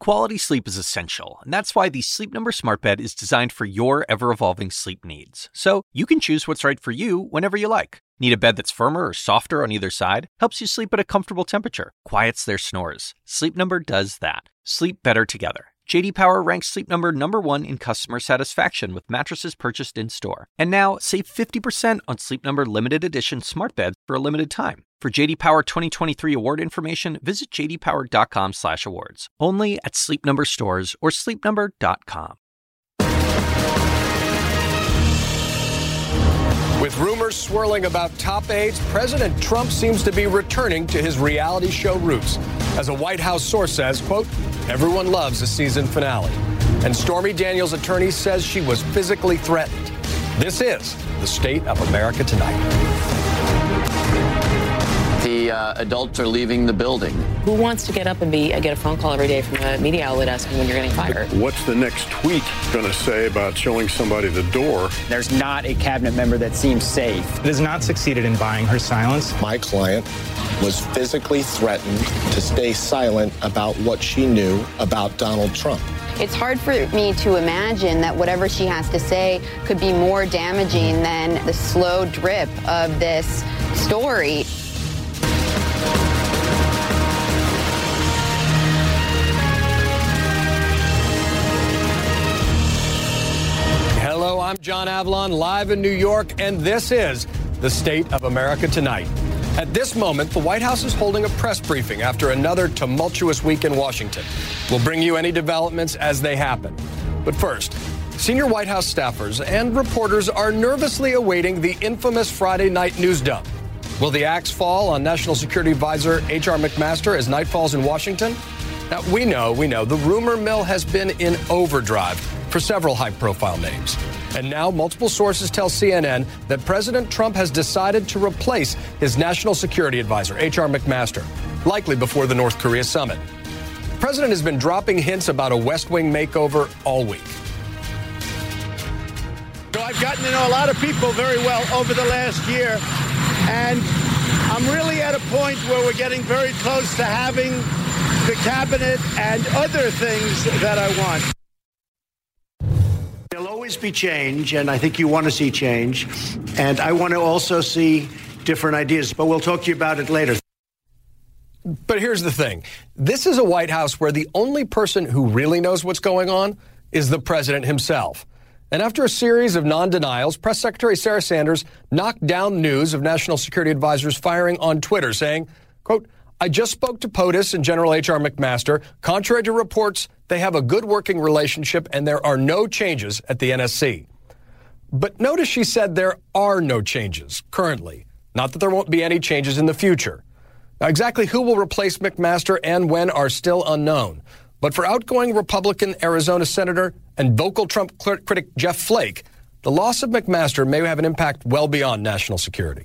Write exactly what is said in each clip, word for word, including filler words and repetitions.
Quality sleep is essential, and that's why the Sleep Number Smart Bed is designed for your ever-evolving sleep needs. So you can choose what's right for you whenever you like. Need a bed that's firmer or softer on either side? Helps you sleep at a comfortable temperature, quiets their snores. Sleep Number does that. Sleep better together. J D Power ranks Sleep Number number one in customer satisfaction with mattresses purchased in-store. And now, save fifty percent on Sleep Number limited edition smart beds for a limited time. For J D Power twenty twenty-three award information, visit j d power dot com slash awards. Only at Sleep Number stores or sleep number dot com. With rumors swirling about top aides, President Trump seems to be returning to his reality show roots. As a White House source says, quote, everyone loves a season finale. And Stormy Daniels' attorney says she was physically threatened. This is the State of America Tonight. The uh, adults are leaving the building. Who wants to get up and be get a phone call every day from a media outlet asking when you're getting fired? What's the next tweet going to say about showing somebody the door? There's not a cabinet member that seems safe. It has not succeeded in buying her silence. My client was physically threatened to stay silent about what she knew about Donald Trump. It's hard for me to imagine that whatever she has to say could be more damaging than the slow drip of this story. Hello, I'm John Avlon, live in New York, and this is the State of America Tonight. At this moment, the White House is holding a press briefing after another tumultuous week in Washington. We'll bring you any developments as they happen. But first, senior White House staffers and reporters are nervously awaiting the infamous Friday night news dump. Will the axe fall on National Security Advisor H R McMaster as night falls in Washington? Now, we know, we know, the rumor mill has been in overdrive for several high-profile names. And now multiple sources tell C N N that President Trump has decided to replace his National Security Advisor, H R McMaster, likely before the North Korea summit. The president has been dropping hints about a West Wing makeover all week. So I've gotten to know a lot of people very well over the last year, and I'm really at a point where we're getting very close to having the cabinet and other things that I want. There'll always be change, and I think you want to see change. And I want to also see different ideas, but we'll talk to you about it later. But here's the thing. This is a White House where the only person who really knows what's going on is the president himself. And after a series of non-denials, Press Secretary Sarah Sanders knocked down news of National Security Advisors firing on Twitter, saying, quote, I just spoke to POTUS and General H R McMaster. Contrary to reports, they have a good working relationship and there are no changes at the N S C. But notice she said there are no changes currently, not that there won't be any changes in the future. Now, exactly who will replace McMaster and when are still unknown. But for outgoing Republican Arizona Senator and vocal Trump critic Jeff Flake, the loss of McMaster may have an impact well beyond national security.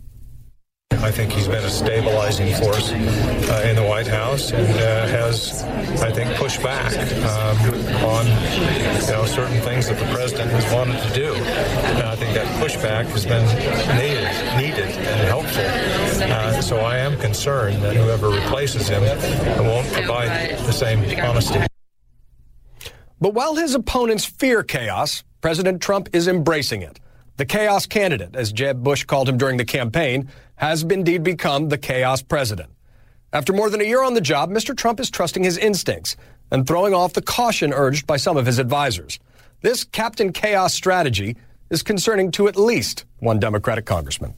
I think he's been a stabilizing force uh, in the White House and uh, has, I think, pushed back um, on you know, certain things that the president has wanted to do. And I think that pushback has been needed, needed and helpful. Uh, so I am concerned that whoever replaces him won't provide the same honesty. But while his opponents fear chaos, President Trump is embracing it. The chaos candidate, as Jeb Bush called him during the campaign, has indeed become the chaos president. After more than a year on the job, Mister Trump is trusting his instincts and throwing off the caution urged by some of his advisors. This Captain Chaos strategy is concerning to at least one Democratic congressman.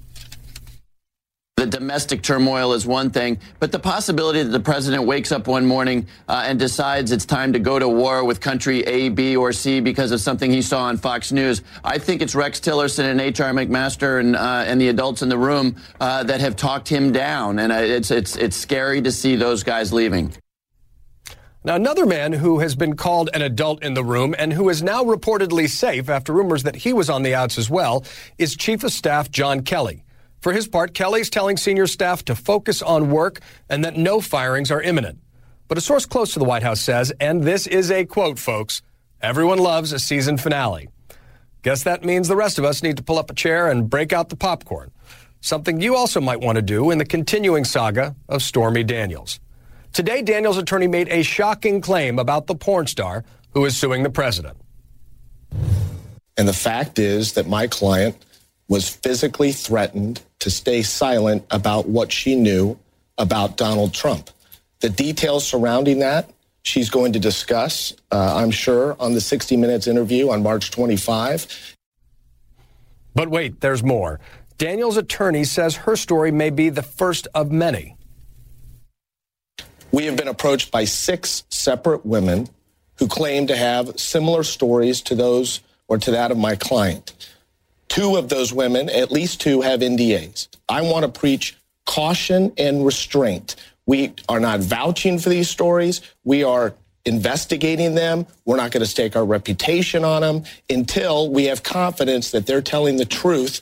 The domestic turmoil is one thing, but the possibility that the president wakes up one morning uh, and decides it's time to go to war with country A, B, or C because of something he saw on Fox News. I think it's Rex Tillerson and H R McMaster and uh, and the adults in the room uh, that have talked him down, and it's it's it's scary to see those guys leaving. Now, another man who has been called an adult in the room and who is now reportedly safe after rumors that he was on the outs as well is Chief of Staff John Kelly. For his part, Kelly's telling senior staff to focus on work and that no firings are imminent. But a source close to the White House says, and this is a quote, folks, everyone loves a season finale. Guess that means the rest of us need to pull up a chair and break out the popcorn, something you also might want to do in the continuing saga of Stormy Daniels. Today, Daniels' attorney made a shocking claim about the porn star who is suing the president. And the fact is that my client was physically threatened to stay silent about what she knew about Donald Trump. The details surrounding that, she's going to discuss, uh, I'm sure, on the sixty minutes interview on March twenty-fifth. But wait, there's more. Daniels' attorney says her story may be the first of many. We have been approached by six separate women who claim to have similar stories to those or to that of my client. Two of those women, at least two, have N D As. I want to preach caution and restraint. We are not vouching for these stories. We are investigating them. We're not going to stake our reputation on them until we have confidence that they're telling the truth.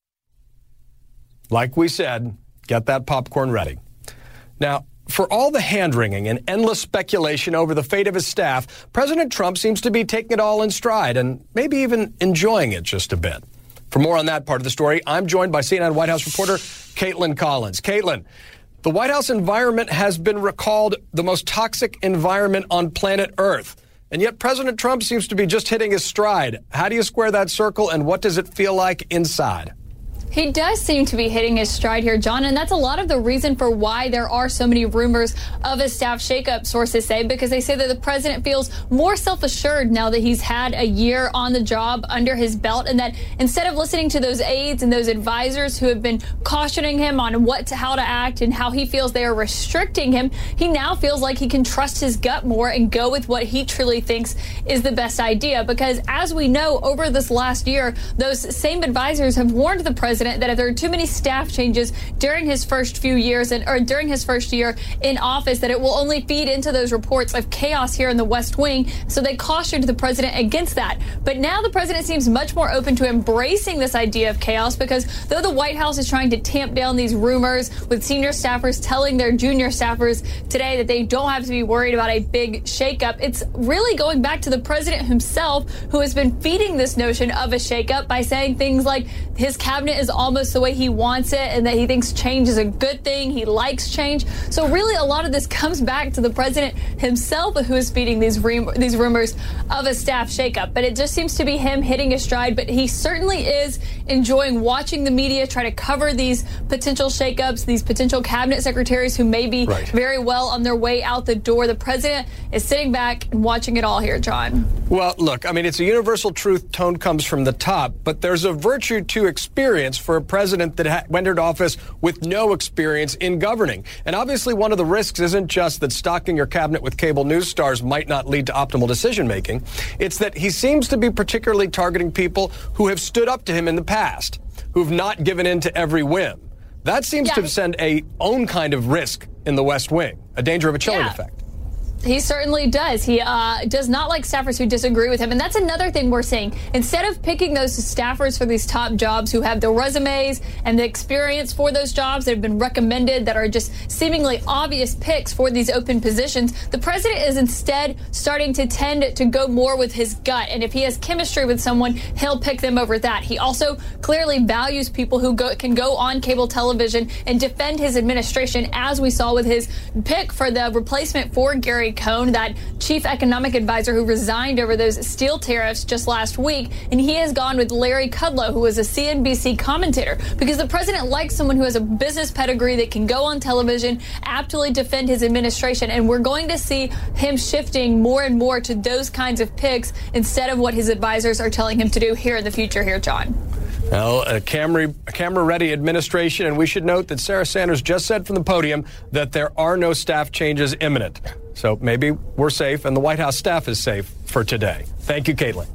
Like we said, get that popcorn ready. Now, for all the hand-wringing and endless speculation over the fate of his staff, President Trump seems to be taking it all in stride and maybe even enjoying it just a bit. For more on that part of the story, I'm joined by C N N White House reporter Kaitlan Collins. Kaitlan, the White House environment has been recalled the most toxic environment on planet Earth. And yet President Trump seems to be just hitting his stride. How do you square that circle, and what does it feel like inside? He does seem to be hitting his stride here, John, and that's a lot of the reason for why there are so many rumors of a staff shakeup, sources say, because they say that the president feels more self-assured now that he's had a year on the job under his belt, and that instead of listening to those aides and those advisors who have been cautioning him on what to, how to act and how he feels they are restricting him, he now feels like he can trust his gut more and go with what he truly thinks is the best idea. Because as we know, over this last year, those same advisors have warned the president that if there are too many staff changes during his first few years and or during his first year in office, that it will only feed into those reports of chaos here in the West Wing. So they cautioned the president against that. But now the president seems much more open to embracing this idea of chaos, because though the White House is trying to tamp down these rumors, with senior staffers telling their junior staffers today that they don't have to be worried about a big shakeup, it's really going back to the president himself, who has been feeding this notion of a shakeup by saying things like his cabinet is almost the way he wants it and that he thinks change is a good thing. He likes change. So really a lot of this comes back to the president himself, who is feeding these rum- these rumors of a staff shakeup. But it just seems to be him hitting his stride. But he certainly is enjoying watching the media try to cover these potential shakeups, these potential cabinet secretaries who may be right. very well on their way out the door. The president is sitting back and watching it all here, John. Well, look, I mean, it's a universal truth. Tone comes from the top, but there's a virtue to experience for a president that ha- entered office with no experience in governing. And obviously one of the risks isn't just that stocking your cabinet with cable news stars might not lead to optimal decision making. It's that he seems to be particularly targeting people who have stood up to him in the past, who've not given in to every whim. That seems yeah. to send a own kind of risk in the West Wing, a danger of a chilling yeah. effect. He certainly does. He uh, does not like staffers who disagree with him. And that's another thing we're seeing. Instead of picking those staffers for these top jobs who have the resumes and the experience for those jobs that have been recommended, that are just seemingly obvious picks for these open positions, the president is instead starting to tend to go more with his gut. And if he has chemistry with someone, he'll pick them over that. He also clearly values people who go, can go on cable television and defend his administration, as we saw with his pick for the replacement for Gary Cohn, that chief economic advisor who resigned over those steel tariffs just last week. And he has gone with Larry Kudlow, who was a C N B C commentator, because the president likes someone who has a business pedigree that can go on television, aptly defend his administration. And we're going to see him shifting more and more to those kinds of picks instead of what his advisors are telling him to do here in the future here, John. Well, a camera, a camera-ready administration, and we should note that Sarah Sanders just said from the podium that there are no staff changes imminent. So maybe we're safe and the White House staff is safe for today. Thank you, Kaitlan.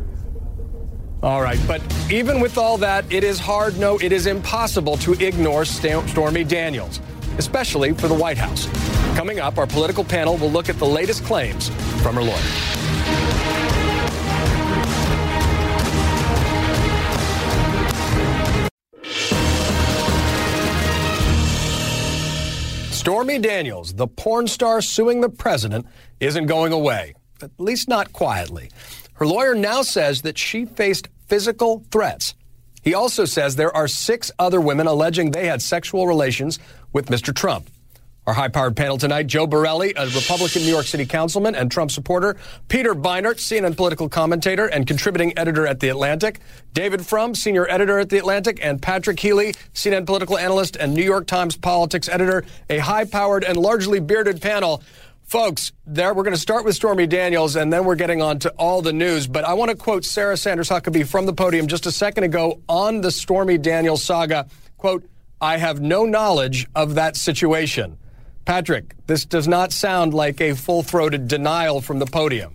All right, but even with all that, it is hard, no, it is impossible to ignore Stormy Daniels, especially for the White House. Coming up, our political panel will look at the latest claims from her lawyer. Stormy Daniels, the porn star suing the president, isn't going away, at least not quietly. Her lawyer now says that she faced physical threats. He also says there are six other women alleging they had sexual relations with Mister Trump. Our high-powered panel tonight, Joe Borelli, a Republican New York City councilman and Trump supporter, Peter Beinart, C N N political commentator and contributing editor at The Atlantic, David Frum, senior editor at The Atlantic, and Patrick Healy, C N N political analyst and New York Times politics editor, a high-powered and largely bearded panel. Folks, there we're going to start with Stormy Daniels, and then we're getting on to all the news. But I want to quote Sarah Sanders Huckabee from the podium just a second ago on the Stormy Daniels saga. Quote, "I have no knowledge of that situation." Patrick, this does not sound like a full-throated denial from the podium.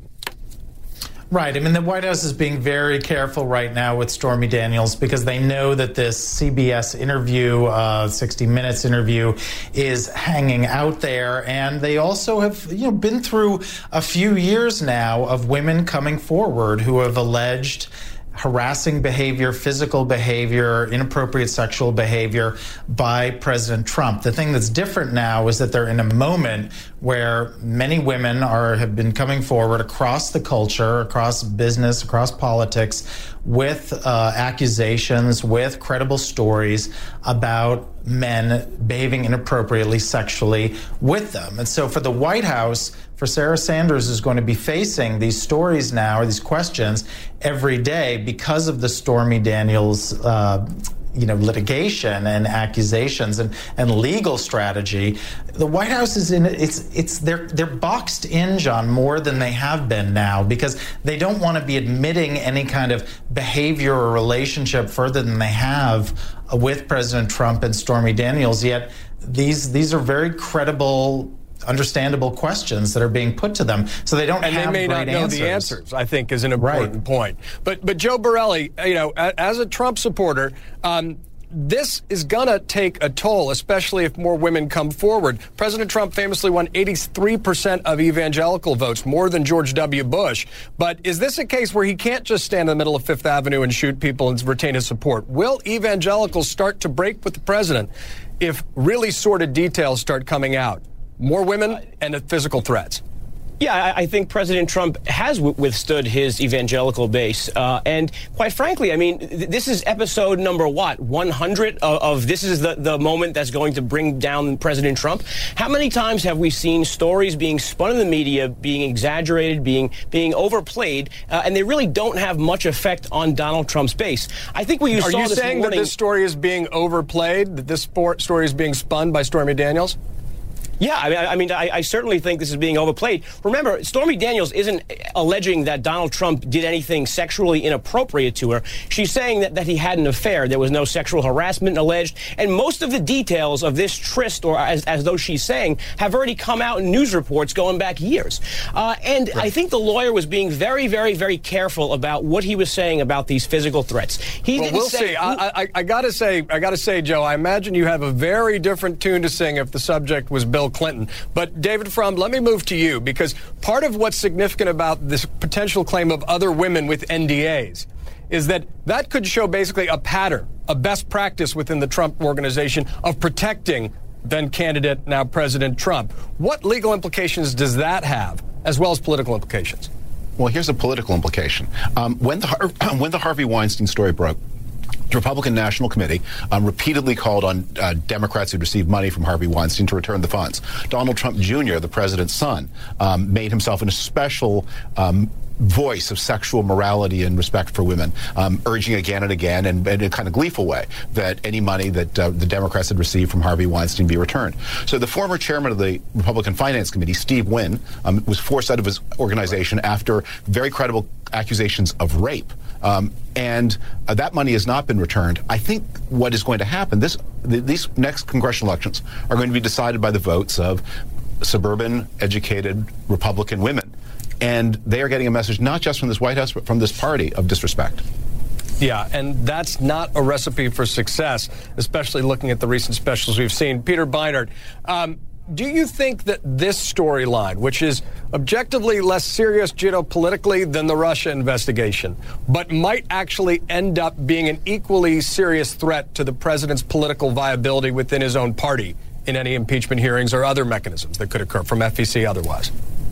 Right. I mean, the White House is being very careful right now with Stormy Daniels because they know that this C B S interview, uh, sixty minutes interview, is hanging out there. And they also have, you know, been through a few years now of women coming forward who have alleged harassing behavior, physical behavior, inappropriate sexual behavior by President Trump. The thing that's different now is that they're in a moment where many women are have been coming forward across the culture, across business, across politics, with uh, accusations, with credible stories about men behaving inappropriately sexually with them. And so for the White House, for Sarah Sanders, is going to be facing these stories now, or these questions, every day because of the Stormy Daniels uh, you know, litigation and accusations and, and legal strategy. The White House is in it's it's they're they're boxed in, John, more than they have been now because they don't want to be admitting any kind of behavior or relationship further than they have with President Trump and Stormy Daniels. Yet these these are very credible, understandable questions that are being put to them, so they don't and have they may great not know answers. the answers. I think is an important right. point. But but Joe Borelli, you know, as a Trump supporter, um, this is gonna take a toll, especially if more women come forward. President Trump famously won eighty-three percent of evangelical votes, more than George W. Bush. But is this a case where he can't just stand in the middle of Fifth Avenue and shoot people and retain his support? Will evangelicals start to break with the president if really sordid details start coming out? More women and physical threats. Yeah, I think President Trump has w- withstood his evangelical base. Uh, and quite frankly, I mean, th- this is episode number, what, one hundred of, of this is the, the moment that's going to bring down President Trump. How many times have we seen stories being spun in the media, being exaggerated, being being overplayed, uh, and they really don't have much effect on Donald Trump's base? I think what you Are saw you this saying morning, that this story is being overplayed, that this sport story is being spun by Stormy Daniels? Yeah, I mean, I, mean, I, I certainly think this is being overplayed. Remember, Stormy Daniels isn't alleging that Donald Trump did anything sexually inappropriate to her. She's saying that, that he had an affair. There was no sexual harassment alleged. And most of the details of this tryst, or as, as though she's saying, have already come out in news reports going back years. Uh, and right. I think the lawyer was being very, very, very careful about what he was saying about these physical threats. He well, didn't we'll say, see. I, I, I gotta say, I gotta say, Joe, I imagine you have a very different tune to sing if the subject was Bill Clinton. But David Frum, let me move to you, because part of what's significant about this potential claim of other women with N D As is that that could show basically a pattern, a best practice within the Trump organization of protecting then candidate, now President Trump. What legal implications does that have, as well as political implications? Well, here's a political implication. Um, when the Har- when the Harvey Weinstein story broke, the Republican National Committee um, repeatedly called on uh, Democrats who'd received money from Harvey Weinstein to return the funds. Donald Trump Junior, the president's son, um, made himself an special um, voice of sexual morality and respect for women, um, urging again and again, and, and in a kind of gleeful way, that any money that uh, the Democrats had received from Harvey Weinstein be returned. So the former chairman of the Republican Finance Committee, Steve Wynn, um, was forced out of his organization after very credible accusations of rape. Um, and uh, that money has not been returned. I think what is going to happen, this th- these next congressional elections are going to be decided by the votes of suburban, educated Republican women. And they are getting a message not just from this White House, but from this party of disrespect. Yeah, and that's not a recipe for success, especially looking at the recent specials we've seen. Peter Beinart, um, do you think that this storyline, which is objectively less serious geopolitically than the Russia investigation, but might actually end up being an equally serious threat to the president's political viability within his own party in any impeachment hearings or other mechanisms that could occur from F E C otherwise?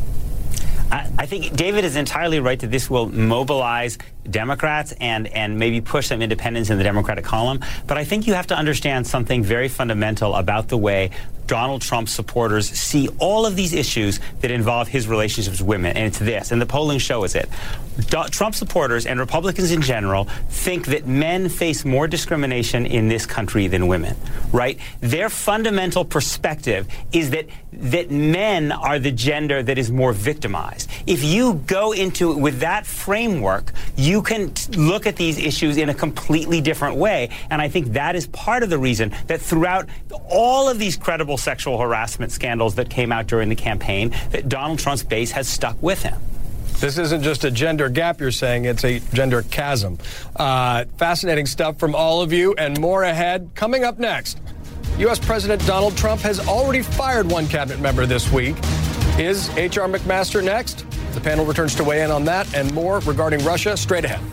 I, I think David is entirely right that this will mobilize Democrats and, and maybe push some independents in the Democratic column. But I think you have to understand something very fundamental about the way Donald Trump supporters see all of these issues that involve his relationships with women, and it's this, and the polling shows it. Do- Trump supporters and Republicans in general think that men face more discrimination in this country than women, right? Their fundamental perspective is that that men are the gender that is more victimized. If you go into it with that framework, you can t- look at these issues in a completely different way, and I think that is part of the reason that throughout all of these credible sexual harassment scandals that came out during the campaign, that Donald Trump's base has stuck with him. This isn't just a gender gap, you're saying, it's a gender chasm. Uh, fascinating stuff from all of you, and more ahead. Coming up next, U S President Donald Trump has already fired one cabinet member this week. Is H R McMaster next? The panel returns to weigh in on that and more regarding Russia straight ahead.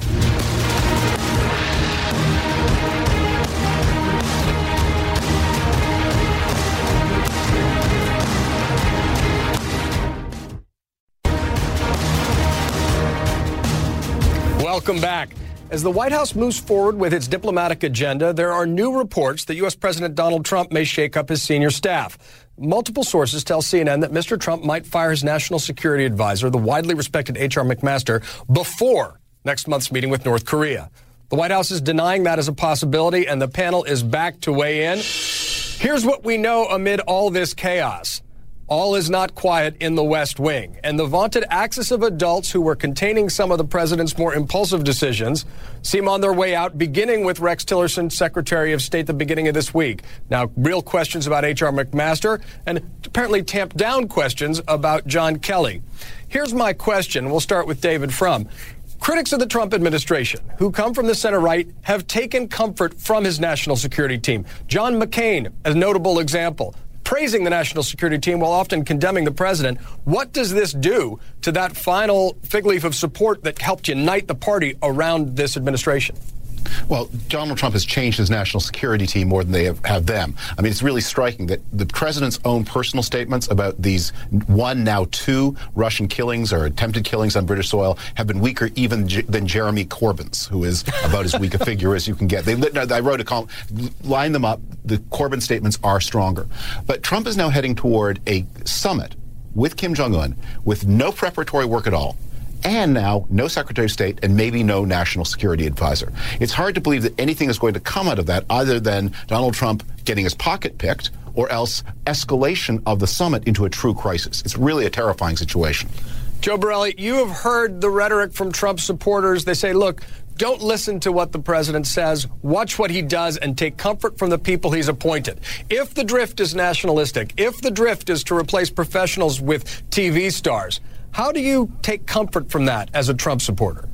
Welcome back. As the White House moves forward with its diplomatic agenda, there are new reports that U S President Donald Trump may shake up his senior staff. Multiple sources tell C N N that Mister Trump might fire his national security advisor, the widely respected H R McMaster, before next month's meeting with North Korea. The White House is denying that as a possibility, and the panel is back to weigh in. Here's what we know amid all this chaos. All is not quiet in the West Wing, and the vaunted axis of adults who were containing some of the president's more impulsive decisions seem on their way out, beginning with Rex Tillerson, Secretary of State, at the beginning of this week. Now, real questions about H R McMaster and apparently tamped down questions about John Kelly. Here's my question. We'll start with David Frum. Critics of the Trump administration, who come from the center-right, have taken comfort from his national security team. John McCain, a notable example, praising the national security team while often condemning the president. What does this do to that final fig leaf of support that helped unite the party around this administration? Well, Donald Trump has changed his national security team more than they have, have them. I mean, it's really striking that the president's own personal statements about these one, now two Russian killings or attempted killings on British soil have been weaker even J- than Jeremy Corbyn's, who is about as weak a figure as you can get. They, I wrote a column, line them up. The Corbyn statements are stronger. But Trump is now heading toward a summit with Kim Jong-un with no preparatory work at all. And now no Secretary of State and maybe no national security advisor. It's hard to believe that anything is going to come out of that other than Donald Trump getting his pocket picked or else escalation of the summit into a true crisis. It's really a terrifying situation. Joe Borelli, you have heard the rhetoric from Trump supporters. They say, look, don't listen to what the president says. Watch what he does and take comfort from the people he's appointed. If the drift is nationalistic, if the drift is to replace professionals with T V stars, how do you take comfort from that as a Trump supporter?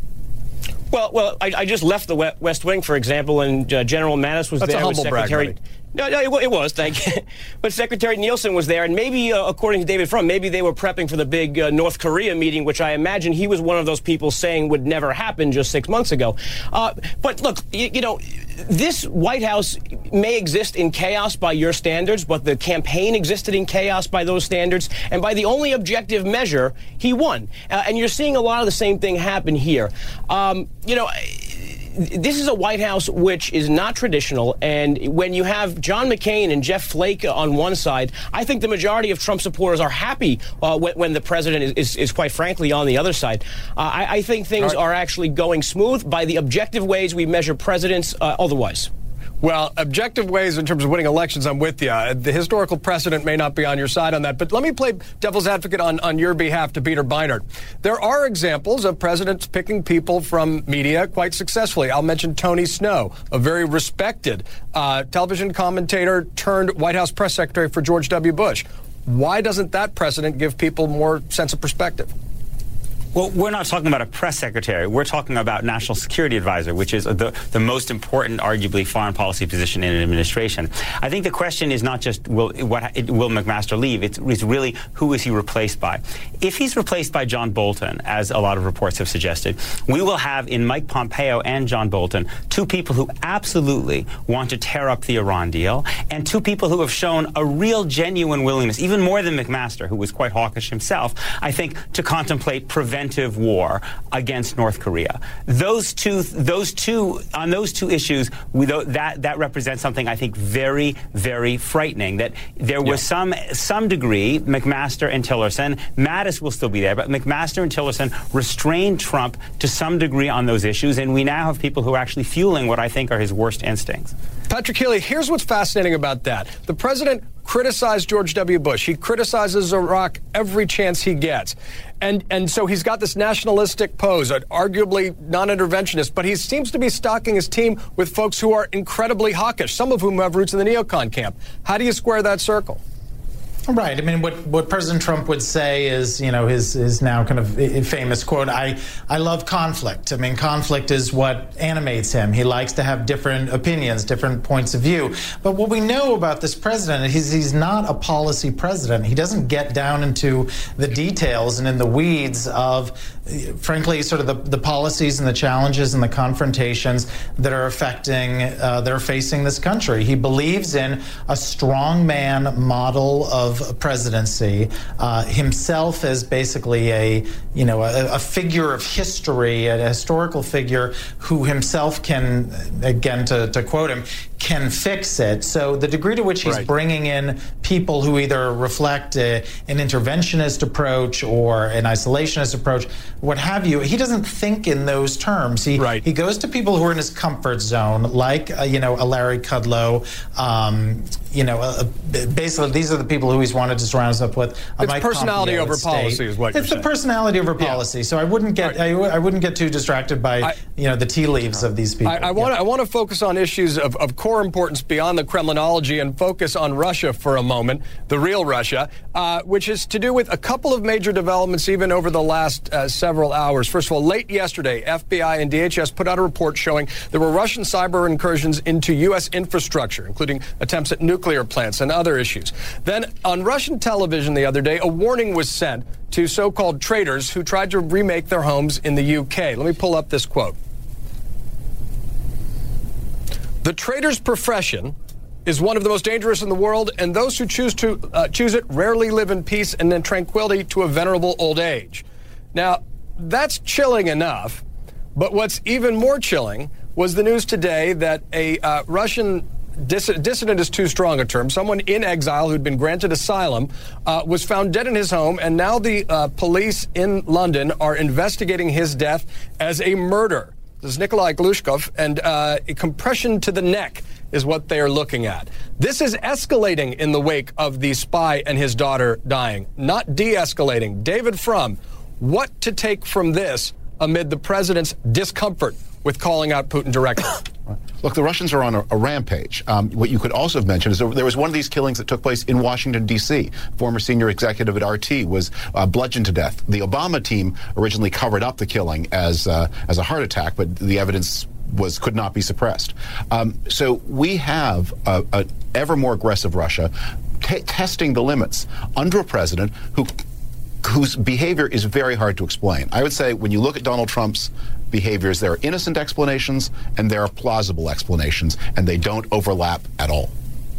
Well, well, I, I just left the West Wing, for example, and uh, General Mattis was That's there a with humble Secretary. Brag, buddy. No, no, it, it was, thank you. But Secretary Nielsen was there, and maybe, uh, according to David Frum, maybe they were prepping for the big uh, North Korea meeting, which I imagine he was one of those people saying would never happen just six months ago. Uh, but look, you, you know, this White House may exist in chaos by your standards, but the campaign existed in chaos by those standards, and by the only objective measure, he won. Uh, and you're seeing a lot of the same thing happen here. Um, you know, this is a White House which is not traditional, and when you have John McCain and Jeff Flake on one side, I think the majority of Trump supporters are happy uh, when, when the president is, is, is, quite frankly, on the other side. Uh, I, I think things are actually going smooth by the objective ways we measure presidents uh, otherwise. Well, objective ways in terms of winning elections, I'm with you. The historical precedent may not be on your side on that, but let me play devil's advocate on, on your behalf to Peter Beinart. There are examples of presidents picking people from media quite successfully. I'll mention Tony Snow, a very respected uh, television commentator turned White House press secretary for George W. Bush. Why doesn't that precedent give people more sense of perspective? Well, we're not talking about a press secretary. We're talking about national security advisor, which is the, the most important, arguably, foreign policy position in an administration. I think the question is not just will what will McMaster leave. It's, it's really who is he replaced by. If he's replaced by John Bolton, as a lot of reports have suggested, we will have in Mike Pompeo and John Bolton two people who absolutely want to tear up the Iran deal, and two people who have shown a real, genuine willingness, even more than McMaster, who was quite hawkish himself, I think, to contemplate preventing preventive war against North Korea. Those two, those two, on those two issues, we, that that represents something I think very, very frightening. That there was yeah. some some degree, McMaster and Tillerson, Mattis will still be there, but McMaster and Tillerson restrained Trump to some degree on those issues, and we now have people who are actually fueling what I think are his worst instincts. Patrick Healy, here's what's fascinating about that. The president criticized George W. Bush. He criticizes Iraq every chance he gets. And and so he's got this nationalistic pose, arguably non-interventionist, but he seems to be stocking his team with folks who are incredibly hawkish, some of whom have roots in the neocon camp. How do you square that circle? Right. I mean, what, what President Trump would say is, you know, his, his now kind of famous quote, I, I love conflict. I mean, conflict is what animates him. He likes to have different opinions, different points of view. But what we know about this president is he's not a policy president. He doesn't get down into the details and in the weeds of, frankly, sort of the, the policies and the challenges and the confrontations that are affecting, uh, that are facing this country. He believes in a strongman model of presidency, uh, himself as basically a, you know, a, a figure of history, a historical figure who himself can, again, to, to quote him, can fix it. So the degree to which he's right. bringing in people who either reflect a, an interventionist approach or an isolationist approach, what have you, he doesn't think in those terms. He right. he goes to people who are in his comfort zone, like uh, you know a Larry Kudlow. Um, you know, uh, basically these are the people who he's wanted to surround himself with. Uh, it's Mike personality Pompeo over policy, is what you're It's saying. the personality over policy. Yeah. So I wouldn't get right. I, I wouldn't get too distracted by I, you know the tea leaves of these people. I, I want to yeah. I want to focus on issues of, of core importance beyond the Kremlinology and focus on Russia for a moment, the real Russia, uh, which is to do with a couple of major developments even over the last uh, several hours. First of all, late yesterday, F B I and D H S put out a report showing there were Russian cyber incursions into U S infrastructure, including attempts at nuclear plants and other issues. Then on Russian television the other day, a warning was sent to so-called traders who tried to remake their homes in the U K. Let me pull up this quote. The trader's profession is one of the most dangerous in the world, and those who choose to uh, choose it rarely live in peace and in tranquility to a venerable old age. Now, that's chilling enough, but what's even more chilling was the news today that a uh, Russian dis- dissident is too strong a term, someone in exile who'd been granted asylum, uh, was found dead in his home, and now the uh, police in London are investigating his death as a murder. This is Nikolai Glushkov, and uh, a compression to the neck is what they are looking at. This is escalating in the wake of the spy and his daughter dying, not de-escalating. David Frum, what to take from this amid the president's discomfort with calling out Putin directly? Look, the Russians are on a, a rampage. Um, what you could also have mentioned is there, there was one of these killings that took place in Washington, D C Former senior executive at R T was uh, bludgeoned to death. The Obama team originally covered up the killing as uh, as a heart attack, but the evidence was could not be suppressed. Um, so we have a, a ever more aggressive Russia t- testing the limits under a president who whose behavior is very hard to explain. I would say when you look at Donald Trump's behaviors, there are innocent explanations and there are plausible explanations, and they don't overlap at all.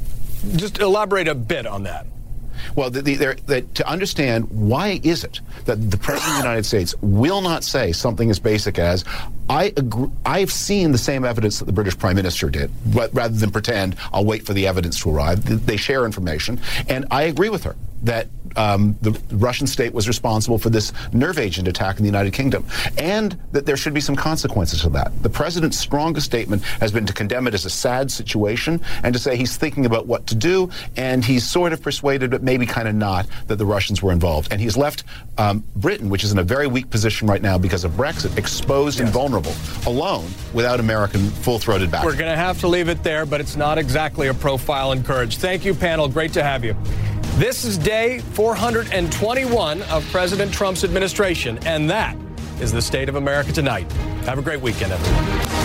Just elaborate a bit on that. Well, the, the, the, to understand why is it that the President of the United States will not say something as basic as, I agree, I've seen the same evidence that the British Prime Minister did, but rather than pretend, I'll wait for the evidence to arrive. They share information, and I agree with her that um, the Russian state was responsible for this nerve agent attack in the United Kingdom, and that there should be some consequences to that. The president's strongest statement has been to condemn it as a sad situation and to say he's thinking about what to do, and he's sort of persuaded, but maybe kind of not, that the Russians were involved. And he's left um, Britain, which is in a very weak position right now because of Brexit, exposed yes. and vulnerable, alone, without American full-throated backing. We're going to have to leave it there, but it's not exactly a profile in courage. Thank you, panel. Great to have you. This is day four hundred twenty-one of President Trump's administration, and that is the State of America Tonight. Have a great weekend, everyone.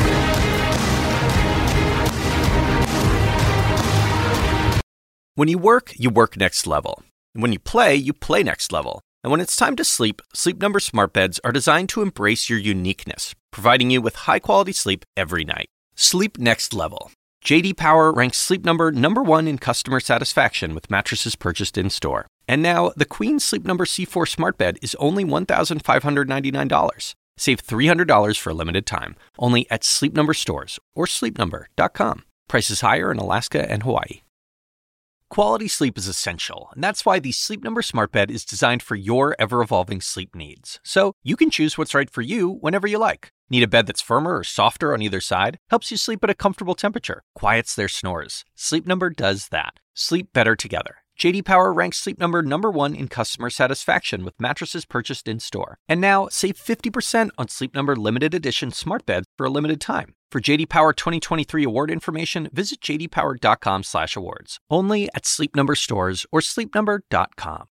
When you work, you work next level. And when you play, you play next level. And when it's time to sleep, Sleep Number smart beds are designed to embrace your uniqueness, providing you with high-quality sleep every night. Sleep next level. J D Power ranks Sleep Number number one in customer satisfaction with mattresses purchased in-store. And now, the Queen Sleep Number C four Smart Bed is only one thousand five hundred ninety-nine dollars. Save three hundred dollars for a limited time, only at Sleep Number stores or sleep number dot com. Prices higher in Alaska and Hawaii. Quality sleep is essential, and that's why the Sleep Number Smart Bed is designed for your ever-evolving sleep needs. So you can choose what's right for you whenever you like. Need a bed that's firmer or softer on either side? Helps you sleep at a comfortable temperature. Quiets their snores. Sleep Number does that. Sleep better together. J D Power ranks Sleep Number number one in customer satisfaction with mattresses purchased in-store. And now, save fifty percent on Sleep Number limited edition smart beds for a limited time. For J D Power twenty twenty-three award information, visit j d power dot com slash awards. Only at Sleep Number stores or sleep number dot com.